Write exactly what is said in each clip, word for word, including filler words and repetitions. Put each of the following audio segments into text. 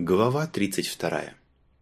Глава тридцать вторая.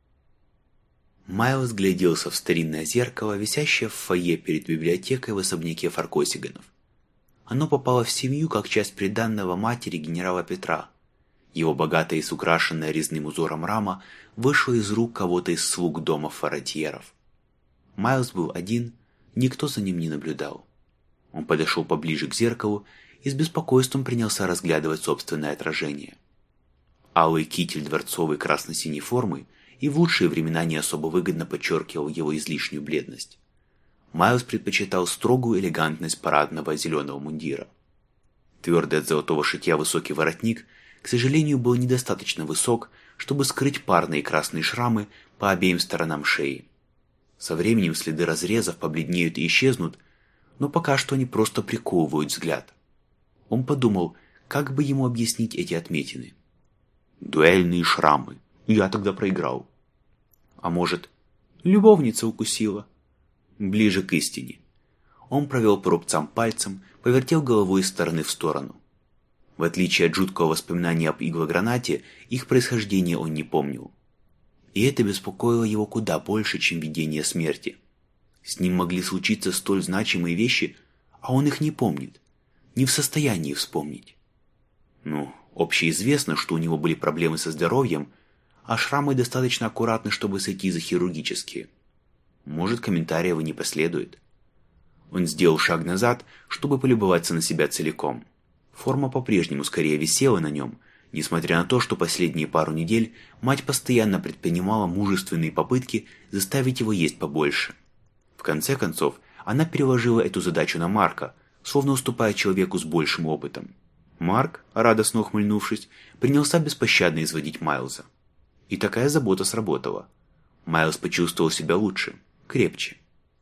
Майлз гляделся в старинное зеркало, висящее в фойе перед библиотекой в особняке Фаркосиганов. Оно попало в семью как часть приданного матери генерала Петра. Его богатая и украшенная резным узором рама вышла из рук кого-то из слуг дома Фаратьеров. Майлз был один, никто за ним не наблюдал. Он подошел поближе к зеркалу и с беспокойством принялся разглядывать собственное отражение. Алый китель дворцовой красно-синей формы и в лучшие времена не особо выгодно подчеркивал его излишнюю бледность. Майлз предпочитал строгую элегантность парадного зеленого мундира. Твердый от золотого шитья высокий воротник, к сожалению, был недостаточно высок, чтобы скрыть парные красные шрамы по обеим сторонам шеи. Со временем следы разрезов побледнеют и исчезнут, но пока что они просто приковывают взгляд. Он подумал, как бы ему объяснить эти отметины. Дуэльные шрамы. Я тогда проиграл. А может, любовница укусила? Ближе к истине. Он провел по рубцам пальцем, повертел головой из стороны в сторону. В отличие от жуткого воспоминания об иглогранате, их происхождение он не помнил. И это беспокоило его куда больше, чем видение смерти. С ним могли случиться столь значимые вещи, а он их не помнит, не в состоянии вспомнить. Ну, общеизвестно, что у него были проблемы со здоровьем, а шрамы достаточно аккуратны, чтобы сойти за хирургические. Может, комментариев и не последует. Он сделал шаг назад, чтобы полюбоваться на себя целиком. Форма по-прежнему скорее висела на нем, несмотря на то, что последние пару недель мать постоянно предпринимала мужественные попытки заставить его есть побольше. В конце концов, она переложила эту задачу на Марка, словно уступая человеку с большим опытом. Марк, радостно ухмыльнувшись, принялся беспощадно изводить Майлза. И такая забота сработала. Майлз почувствовал себя лучше, крепче.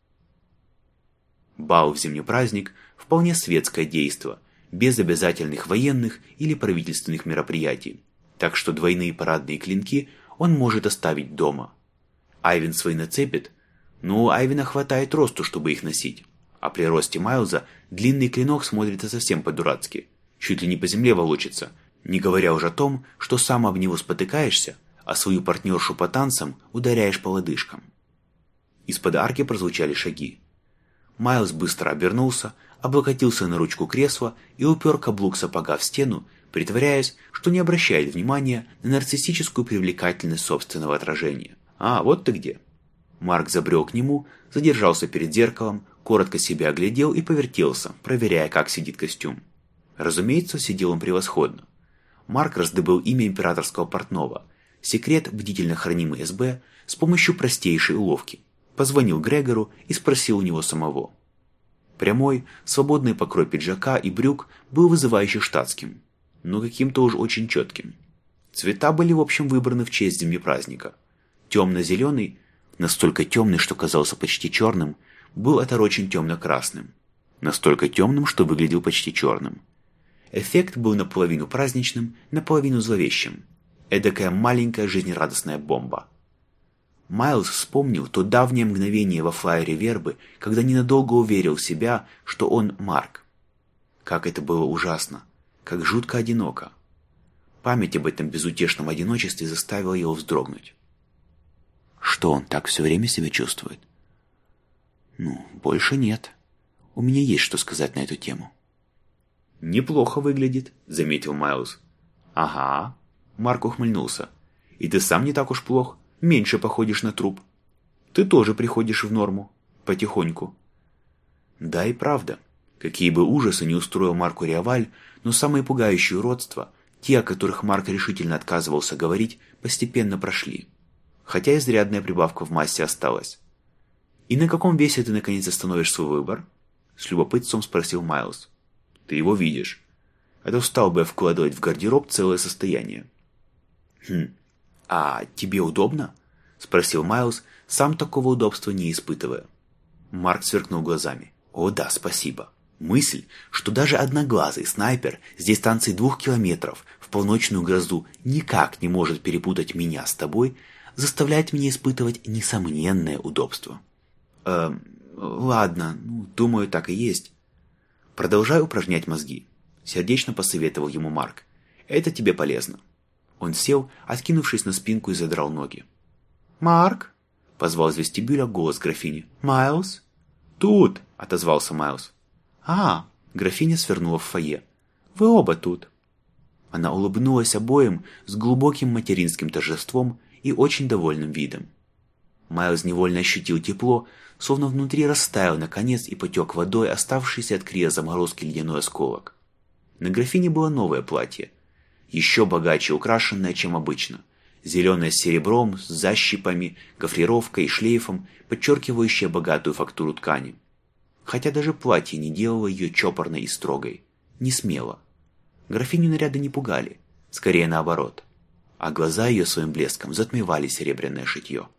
Бал в зимний праздник – вполне светское действо, без обязательных военных или правительственных мероприятий, так что двойные парадные клинки он может оставить дома. Айвен свои нацепит, но у Айвена хватает росту, чтобы их носить, а при росте Майлза длинный клинок смотрится совсем по-дурацки. Чуть ли не по земле волочится, не говоря уже о том, что сам об него спотыкаешься, а свою партнершу по танцам ударяешь по лодыжкам. Из-под арки прозвучали шаги. Майлз быстро обернулся, облокотился на ручку кресла и упер каблук сапога в стену, притворяясь, что не обращает внимания на нарциссическую привлекательность собственного отражения. «А, вот ты где!» Марк забрел к нему, задержался перед зеркалом, коротко себя оглядел и повертелся, проверяя, как сидит костюм. Разумеется, сидел он превосходно. Марк раздобыл имя императорского портного, секрет, бдительно хранимый эс бэ, с помощью простейшей уловки. Позвонил Грегору и спросил у него самого. Прямой, свободный покрой пиджака и брюк был вызывающе штатским, но каким-то уж очень четким. Цвета были в общем выбраны в честь зимнепраздника. Темно-зеленый, настолько темный, что казался почти черным, был оторочен темно-красным. Настолько темным, что выглядел почти черным. Эффект был наполовину праздничным, наполовину зловещим. Эдакая маленькая жизнерадостная бомба. Майлз вспомнил то давнее мгновение во флайере Вербы, когда ненадолго уверил в себя, что он Марк. Как это было ужасно, как жутко одиноко. Память об этом безутешном одиночестве заставила его вздрогнуть. Что он так все время себя чувствует? Ну, больше нет. У меня есть что сказать на эту тему. «Неплохо выглядит», — заметил Майлз. «Ага», — Марк ухмыльнулся. «И ты сам не так уж плох, меньше походишь на труп. Ты тоже приходишь в норму, потихоньку». Да и правда, какие бы ужасы не устроил Марку Риаваль, но самые пугающие уродства, те, о которых Марк решительно отказывался говорить, постепенно прошли. Хотя изрядная прибавка в массе осталась. «И на каком весе ты наконец остановишь свой выбор?» — с любопытством спросил Майлз. «Ты его видишь. А то стал бы я вкладывать в гардероб целое состояние». «Хм, а тебе удобно?» — спросил Майлз, сам такого удобства не испытывая. Марк сверкнул глазами. «О да, спасибо. Мысль, что даже одноглазый снайпер с дистанции двух километров в полночную грозу никак не может перепутать меня с тобой, заставляет меня испытывать несомненное удобство». «Эм, ладно, ну, думаю, так и есть». «Продолжай упражнять мозги», — сердечно посоветовал ему Марк. «Это тебе полезно». Он сел, откинувшись на спинку, и задрал ноги. «Марк?» — позвал из вестибюля голос графини. «Майлз?» «Тут!» — отозвался Майлз. «А!» — графиня свернула в фойе. «Вы оба тут!» Она улыбнулась обоим с глубоким материнским торжеством и очень довольным видом. Майлз невольно ощутил тепло, словно внутри растаял наконец и потек водой оставшийся от крия заморозки ледяной осколок. На графине было новое платье, еще богаче украшенное, чем обычно, зеленое с серебром, с защипами, гофрировкой и шлейфом, подчеркивающее богатую фактуру ткани. Хотя даже платье не делало ее чопорной и строгой, не смело. Графиню наряды не пугали, скорее наоборот, а глаза ее своим блеском затмевали серебряное шитье.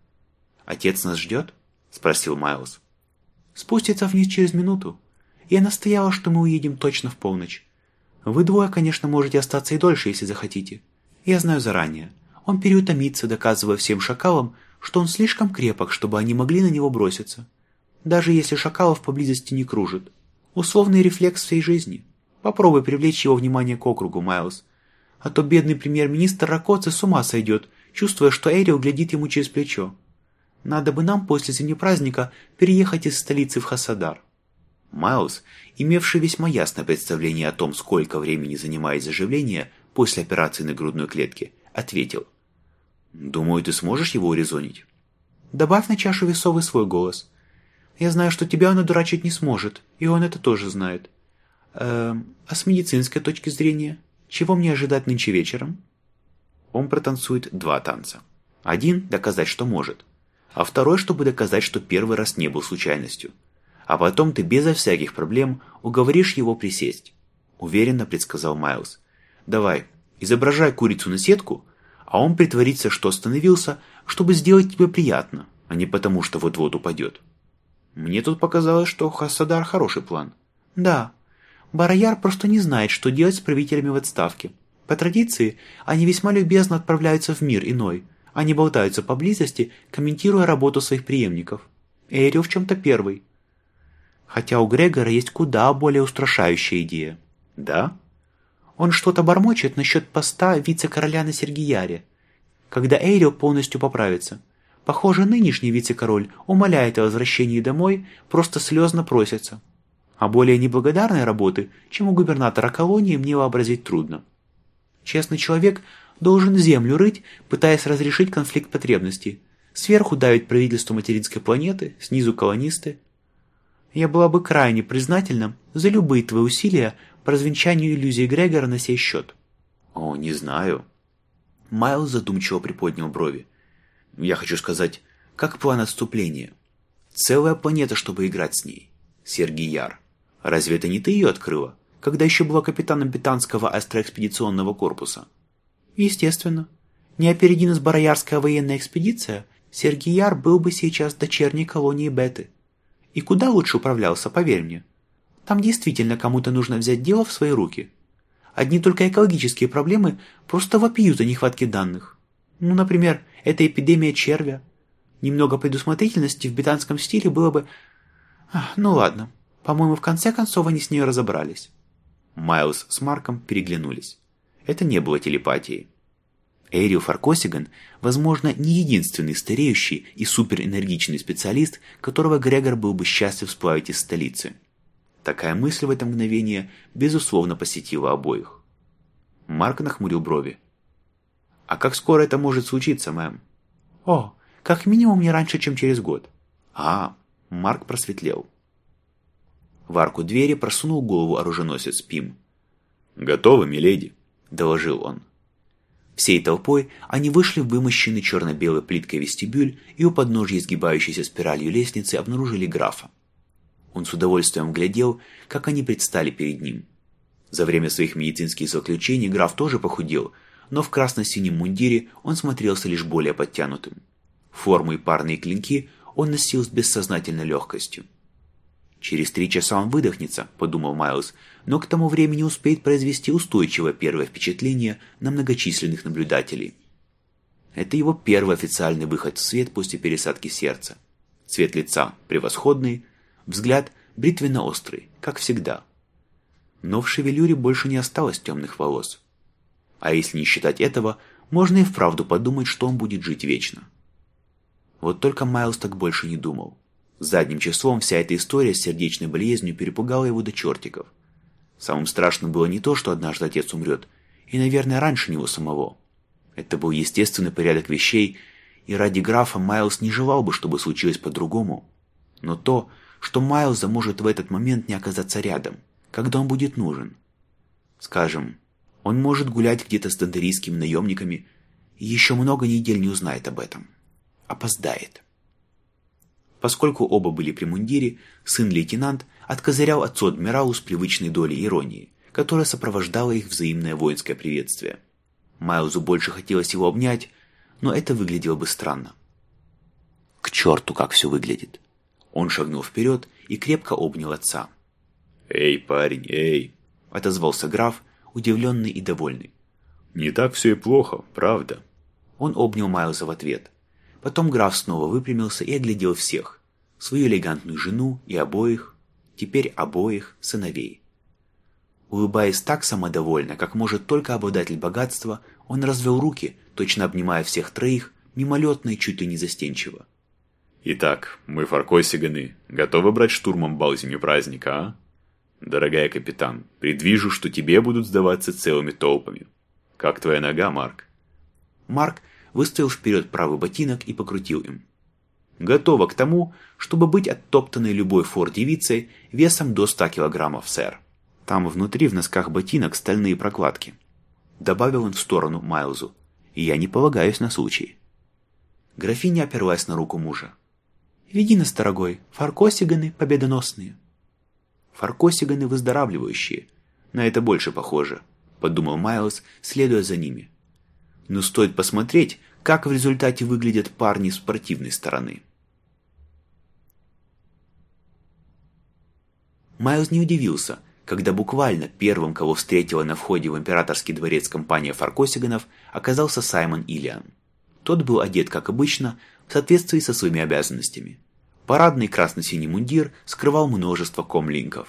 «Отец нас ждет?» — спросил Майлз. «Спустится вниз через минуту. Я настояла, что мы уедем точно в полночь. Вы двое, конечно, можете остаться и дольше, если захотите. Я знаю заранее. Он переутомится, доказывая всем шакалам, что он слишком крепок, чтобы они могли на него броситься. Даже если шакалов поблизости не кружит. Условный рефлекс всей жизни. Попробуй привлечь его внимание к округу, Майлз. А то бедный премьер-министр Ракоци с ума сойдет, чувствуя, что Эрил глядит ему через плечо. Надо бы нам после зимнепраздника переехать из столицы в Хасадар». Майлз, имевший весьма ясное представление о том, сколько времени занимает заживление после операции на грудной клетке, ответил. «Думаю, ты сможешь его урезонить?» «Добавь на чашу весов свой голос. Я знаю, что тебя он одурачить не сможет, и он это тоже знает. Эм, а с медицинской точки зрения, чего мне ожидать нынче вечером?» Он протанцует два танца. Один – доказать, что может, а второй, чтобы доказать, что первый раз не был случайностью. А потом ты безо всяких проблем уговоришь его присесть, уверенно предсказал Майлз. Давай, изображай курицу на сетку, а он притворится, что остановился, чтобы сделать тебе приятно, а не потому, что вот-вот упадет. Мне тут показалось, что Хасадар хороший план. Да, Барояр просто не знает, что делать с правителями в отставке. По традиции, они весьма любезно отправляются в мир иной, они болтаются поблизости, комментируя работу своих преемников. Эрил в чем-то первый. Хотя у Грегора есть куда более устрашающая идея. Да? Он что-то бормочет насчет поста вице-короля на Сергияре, когда Эрил полностью поправится. Похоже, нынешний вице-король умоляет о возвращении домой, просто слезно просится. А более неблагодарной работы, чем у губернатора колонии, мне вообразить трудно. Честный человек должен землю рыть, пытаясь разрешить конфликт потребностей. Сверху давит правительство материнской планеты, снизу колонисты. Я была бы крайне признательна за любые твои усилия по развенчанию иллюзий Грегора на сей счет. О, не знаю. Майлз задумчиво приподнял брови. Я хочу сказать, как план отступления. Целая планета, чтобы играть с ней. Сергияр. Разве это не ты ее открыла, когда еще была капитаном британского астроэкспедиционного корпуса? Естественно. Не опереди нас бароярская военная экспедиция, Сергияр был бы сейчас дочерней колонией Беты. И куда лучше управлялся, поверь мне. Там действительно кому-то нужно взять дело в свои руки. Одни только экологические проблемы просто вопиют о нехватке данных. Ну, например, эта эпидемия червя. Немного предусмотрительности в британском стиле было бы... Ах, ну ладно, по-моему, в конце концов они с ней разобрались. Майлз с Марком переглянулись. Это не было телепатией. Эрил Фаркосиган, возможно, не единственный стареющий и суперэнергичный специалист, которого Грегор был бы счастлив сплавить из столицы. Такая мысль в это мгновение, безусловно, посетила обоих. Марк нахмурил брови. «А как скоро это может случиться, мэм?» «О, как минимум не раньше, чем через год». «А, Марк просветлел». В арку двери просунул голову оруженосец Пим. «Готовы, миледи», — доложил он. Всей толпой они вышли в вымощенный черно-белой плиткой вестибюль и у подножья изгибающейся спиралью лестницы обнаружили графа. Он с удовольствием глядел, как они предстали перед ним. За время своих медицинских заключений граф тоже похудел, но в красно-синем мундире он смотрелся лишь более подтянутым. Форму и парные клинки он носил с бессознательной легкостью. «Через три часа он выдохнется», — подумал Майлз, но к тому времени успеет произвести устойчивое первое впечатление на многочисленных наблюдателей. Это его первый официальный выход в свет после пересадки сердца. Цвет лица превосходный, взгляд бритвенно-острый, как всегда. Но в шевелюре больше не осталось темных волос. А если не считать этого, можно и вправду подумать, что он будет жить вечно. Вот только Майлз так больше не думал. Задним числом вся эта история с сердечной болезнью перепугала его до чертиков. Самым страшным было не то, что однажды отец умрет, и, наверное, раньше него самого. Это был естественный порядок вещей, и ради графа Майлз не желал бы, чтобы случилось по-другому. Но то, что Майлза может в этот момент не оказаться рядом, когда он будет нужен. Скажем, он может гулять где-то с дондарийскими наемниками и еще много недель не узнает об этом. Опоздает. Поскольку оба были при мундире, сын-лейтенант откозырял отцу-адмиралу с привычной долей иронии, которая сопровождала их взаимное воинское приветствие. Майлзу больше хотелось его обнять, но это выглядело бы странно. К черту, как все выглядит. Он шагнул вперед и крепко обнял отца. «Эй, парень, эй!» — отозвался граф, удивленный и довольный. «Не так все и плохо, правда?» Он обнял Майлза в ответ. Потом граф снова выпрямился и оглядел всех. Свою элегантную жену и обоих, теперь обоих сыновей. Улыбаясь так самодовольно, как может только обладатель богатства, он развел руки, точно обнимая всех троих, мимолетно и чуть ли не застенчиво. «Итак, мы, фаркосиганы, готовы брать штурмом бал зимнего праздника, а? Дорогая капитан, предвижу, что тебе будут сдаваться целыми толпами. Как твоя нога, Марк?» Марк выставил вперед правый ботинок и покрутил им. «Готова к тому, чтобы быть оттоптанной любой фор-девицей весом до ста килограммов, сэр. Там внутри в носках ботинок стальные прокладки», — добавил он в сторону Майлзу. «И я не полагаюсь на случай». Графиня оперлась на руку мужа. «Веди нас, дорогой, фаркосиганы победоносные». «Фаркосиганы выздоравливающие. На это больше похоже», — подумал Майлз, следуя за ними. «Но стоит посмотреть, как в результате выглядят парни с спортивной стороны». Майлз не удивился, когда буквально первым, кого встретила на входе в императорский дворец компания фаркосиганов, оказался Саймон Иллиан. Тот был одет, как обычно, в соответствии со своими обязанностями. Парадный красно-синий мундир скрывал множество комлинков.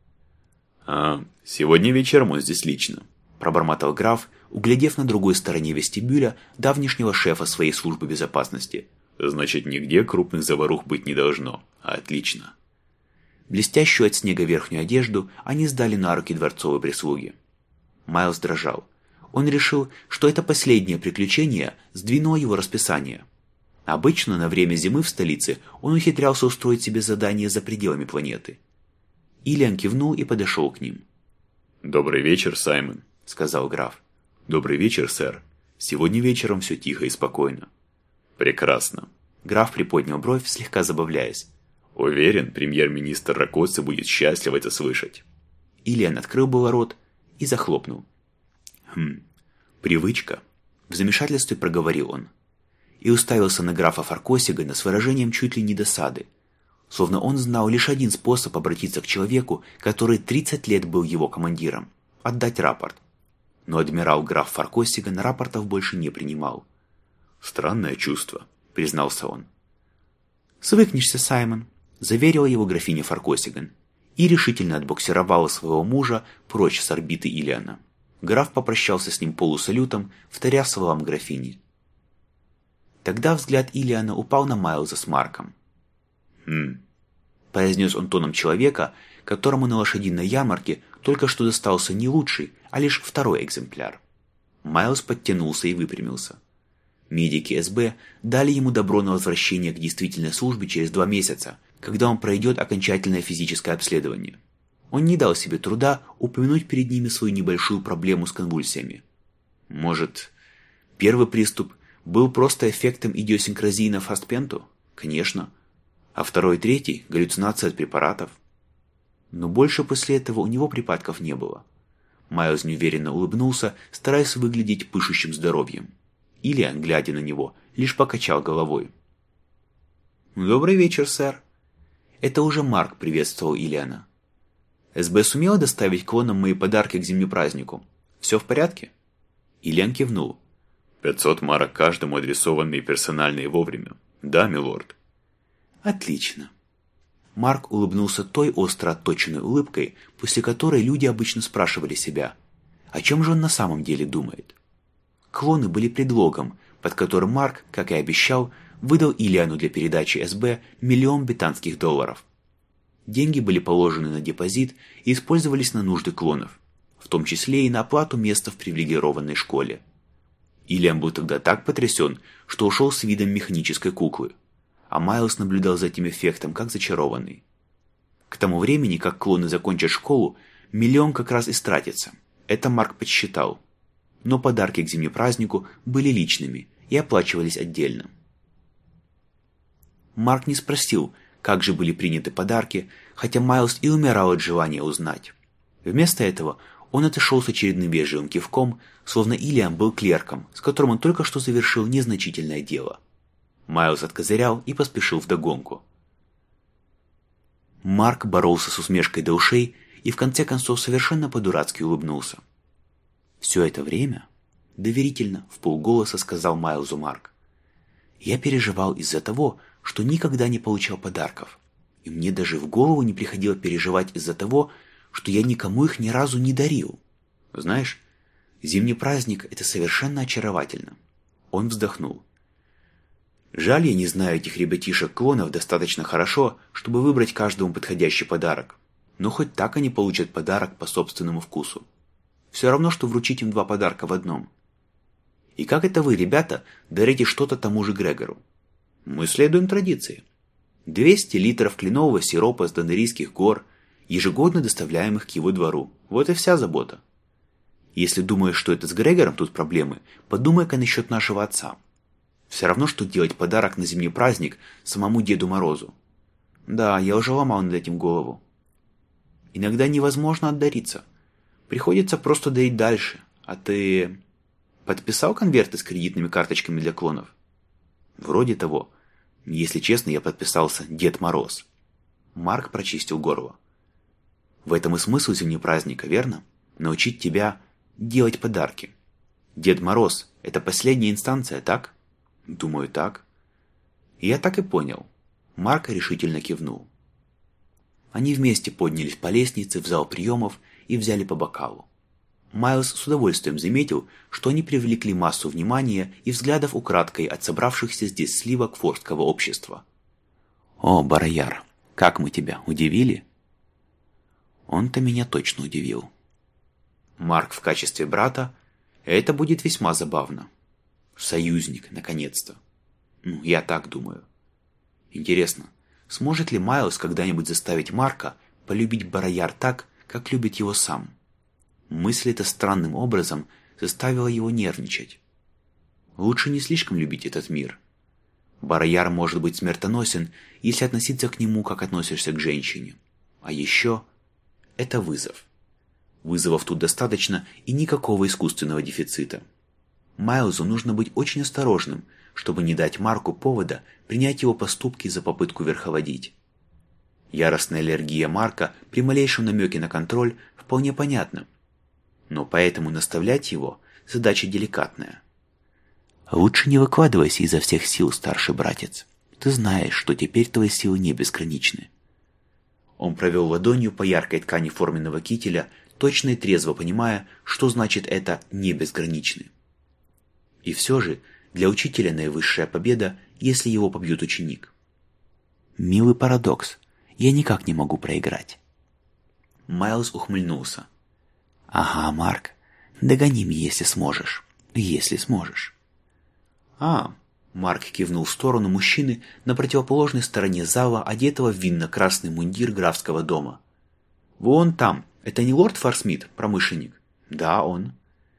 «А, сегодня вечером он здесь лично», – пробормотал граф, углядев на другой стороне вестибюля давнишнего шефа своей службы безопасности. «Значит, нигде крупных заварух быть не должно. Отлично». Блестящую от снега верхнюю одежду они сдали на руки дворцовой прислуги. Майлз дрожал. Он решил, что это последнее приключение сдвинуло его расписание. Обычно на время зимы в столице он ухитрялся устроить себе задание за пределами планеты. Иллиан кивнул и подошел к ним. «Добрый вечер, Саймон», — сказал граф. «Добрый вечер, сэр. Сегодня вечером все тихо и спокойно». «Прекрасно». Граф приподнял бровь, слегка забавляясь. «Уверен, премьер-министр Ракоцци будет счастлив это слышать». Иллиан открыл было рот и захлопнул. «Хм, привычка», — в замешательстве проговорил он. И уставился на графа Фаркосигана с выражением чуть ли не досады, словно он знал лишь один способ обратиться к человеку, который тридцать лет был его командиром – отдать рапорт. Но адмирал граф Фаркосиган рапортов больше не принимал. «Странное чувство», – признался он. «Свыкнешься, Саймон», – заверила его графиня Фаркосиган и решительно отбуксировала своего мужа прочь с орбиты Иллиана. Граф попрощался с ним полусалютом, вторя словам графини. Тогда взгляд Иллиана упал на Майлза с Марком. «Хм», – произнес он тоном человека, которому на лошадиной ярмарке только что достался не лучший, а лишь второй экземпляр. Майлз подтянулся и выпрямился. Медики эс бэ дали ему добро на возвращение к действительной службе через два месяца, когда он пройдет окончательное физическое обследование. Он не дал себе труда упомянуть перед ними свою небольшую проблему с конвульсиями. Может, первый приступ был просто эффектом идиосинкразии на фастпенту? Конечно. А второй и третий – галлюцинация от препаратов. Но больше после этого у него припадков не было. Майлз неуверенно улыбнулся, стараясь выглядеть пышущим здоровьем. Иллиан, глядя на него, лишь покачал головой. «Добрый вечер, сэр». Это уже Марк приветствовал Иллиана. «эс бэ сумела доставить клонам мои подарки к зимнему празднику? Все в порядке?» Иллиан кивнул. «Пятьсот марок каждому адресованные персонально и вовремя. Да, милорд». «Отлично». Марк улыбнулся той остро отточенной улыбкой, после которой люди обычно спрашивали себя, о чем же он на самом деле думает. Клоны были предлогом, под которым Марк, как и обещал, выдал Иллиану для передачи эс бэ миллион британских долларов. Деньги были положены на депозит и использовались на нужды клонов, в том числе и на оплату места в привилегированной школе. Иллиан был тогда так потрясен, что ушел с видом механической куклы, а Майлз наблюдал за этим эффектом, как зачарованный. К тому времени, как клоны закончат школу, миллион как раз истратится. Это Марк подсчитал. Но подарки к зимнепразднику были личными и оплачивались отдельно. Марк не спросил, как же были приняты подарки, хотя Майлз и умирал от желания узнать. Вместо этого он отошел с очередным вежливым кивком, словно Иллиан был клерком, с которым он только что завершил незначительное дело. Майлз откозырял и поспешил вдогонку. Марк боролся с усмешкой до ушей и в конце концов совершенно по-дурацки улыбнулся. «Все это время?» — доверительно, вполголоса сказал Майлзу Марк. «Я переживал из-за того, что никогда не получал подарков, и мне даже в голову не приходило переживать из-за того, что я никому их ни разу не дарил. Знаешь, зимний праздник — это совершенно очаровательно». Он вздохнул. «Жаль, я не знаю этих ребятишек-клонов достаточно хорошо, чтобы выбрать каждому подходящий подарок, но хоть так они получат подарок по собственному вкусу. Все равно, что вручить им два подарка в одном. И как это вы, ребята, дарите что-то тому же Грегору? Мы следуем традиции. двести литров кленового сиропа с Донерийских гор, ежегодно доставляемых к его двору. Вот и вся забота. Если думаешь, что это с Грегором тут проблемы, подумай-ка насчет нашего отца. Все равно, что делать подарок на зимний праздник самому Деду Морозу. Да, я уже ломал над этим голову. Иногда невозможно отдариться. Приходится просто дарить дальше. А ты подписал конверты с кредитными карточками для клонов? Вроде того. Если честно, я подписался Дед Мороз. Марк прочистил горло. В этом и смысл зимнего праздника, верно? Научить тебя делать подарки. Дед Мороз – это последняя инстанция, так? Думаю, так. Я так и понял. Марк решительно кивнул. Они вместе поднялись по лестнице в зал приемов и взяли по бокалу. Майлз с удовольствием заметил, что они привлекли массу внимания и взглядов украдкой от собравшихся здесь сливок форского общества. «О, Барояр, как мы тебя, удивили?» «Он-то меня точно удивил». «Марк в качестве брата? Это будет весьма забавно. Союзник, наконец-то. Ну, я так думаю. Интересно, сможет ли Майлз когда-нибудь заставить Марка полюбить Барояр так, как любит его сам?» Мысль эта странным образом заставила его нервничать. Лучше не слишком любить этот мир. Барояр может быть смертоносен, если относиться к нему, как относишься к женщине. А еще это вызов. Вызовов тут достаточно и никакого искусственного дефицита. Майлзу нужно быть очень осторожным, чтобы не дать Марку повода принять его поступки за попытку верховодить. Яростная аллергия Марка при малейшем намеке на контроль вполне понятна. Но поэтому наставлять его – задача деликатная. «Лучше не выкладывайся изо всех сил, старший братец. Ты знаешь, что теперь твои силы не безграничны». Он провел ладонью по яркой ткани форменного кителя, точно и трезво понимая, что значит это «не безграничны». И все же для учителя наивысшая победа, если его побьет ученик. «Милый парадокс. Я никак не могу проиграть». Майлз ухмыльнулся. «Ага, Марк, догони меня, если сможешь. Если сможешь». «А», — Марк кивнул в сторону мужчины на противоположной стороне зала, одетого в винно-красный мундир графского дома. «Вон там. Это не лорд Фарсмит, промышленник?» «Да, он».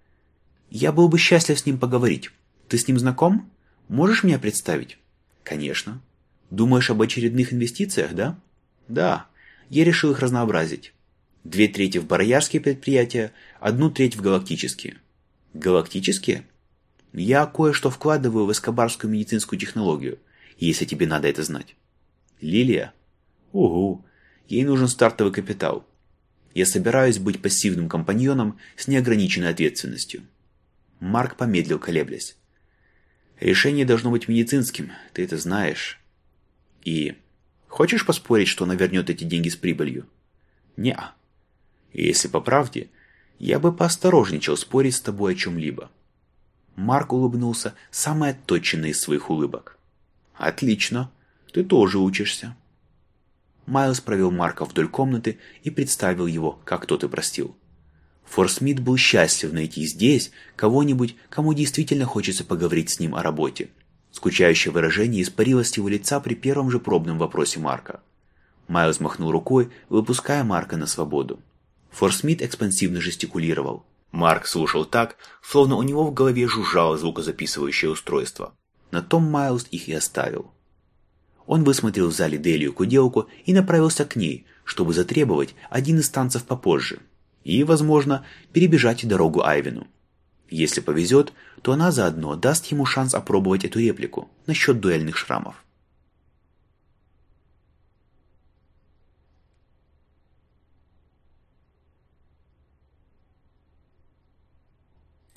«Я был бы счастлив с ним поговорить. Ты с ним знаком? Можешь меня представить?» «Конечно». «Думаешь об очередных инвестициях, да?» «Да. Я решил их разнообразить. Две трети в бароярские предприятия, одну треть в галактические». «Галактические?» «Я кое-что вкладываю в эскобарскую медицинскую технологию, если тебе надо это знать». «Лилия?» «Угу. Ей нужен стартовый капитал. Я собираюсь быть пассивным компаньоном с неограниченной ответственностью». Марк помедлил, колеблясь. «Решение должно быть медицинским, ты это знаешь. И хочешь поспорить, что она вернет эти деньги с прибылью?» «Не-а. Если по правде, я бы поосторожничал спорить с тобой о чем-либо». Марк улыбнулся самой отточенной из своих улыбок. «Отлично, ты тоже учишься». Майлз провел Марка вдоль комнаты и представил его, как тот и простил. Форсмит был счастлив найти здесь кого-нибудь, кому действительно хочется поговорить с ним о работе. Скучающее выражение испарилось с его лица при первом же пробном вопросе Марка. Майлз махнул рукой, выпуская Марка на свободу. Форсмит экспансивно жестикулировал. Марк слушал так, словно у него в голове жужжало звукозаписывающее устройство. На том Майлз их и оставил. Он высмотрел в зале Делию куделку и направился к ней, чтобы затребовать один из танцев попозже. И, возможно, перебежать дорогу Айвену. Если повезет, то она заодно даст ему шанс опробовать эту реплику насчет дуэльных шрамов.